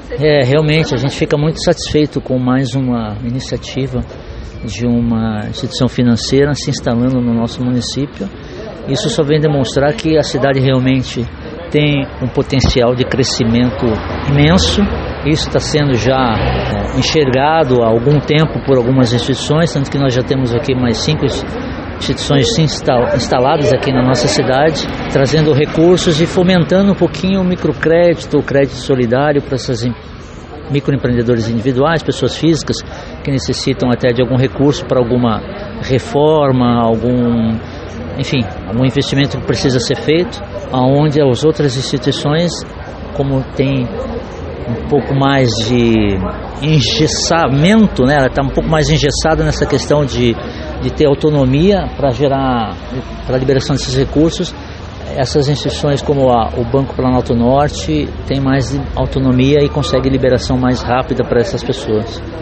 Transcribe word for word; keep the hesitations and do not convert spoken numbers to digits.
É, realmente a gente fica muito satisfeito com mais uma iniciativa de uma instituição financeira se instalando no nosso município. Isso só vem demonstrar que a cidade realmente tem um potencial de crescimento imenso. Isso está sendo já é, enxergado há algum tempo por algumas instituições, tanto que nós já temos aqui mais cinco instituições instaladas aqui na nossa cidade, trazendo recursos e fomentando um pouquinho o microcrédito, o crédito solidário para essas microempreendedores individuais, pessoas físicas que necessitam até de algum recurso para alguma reforma, algum, enfim, algum investimento que precisa ser feito, aonde as outras instituições, como tem um pouco mais de engessamento, né? Ela está um pouco mais engessada nessa questão de, de ter autonomia para gerar, para a liberação desses recursos. Essas instituições como a, o Banco Planalto Norte tem mais autonomia e consegue liberação mais rápida para essas pessoas.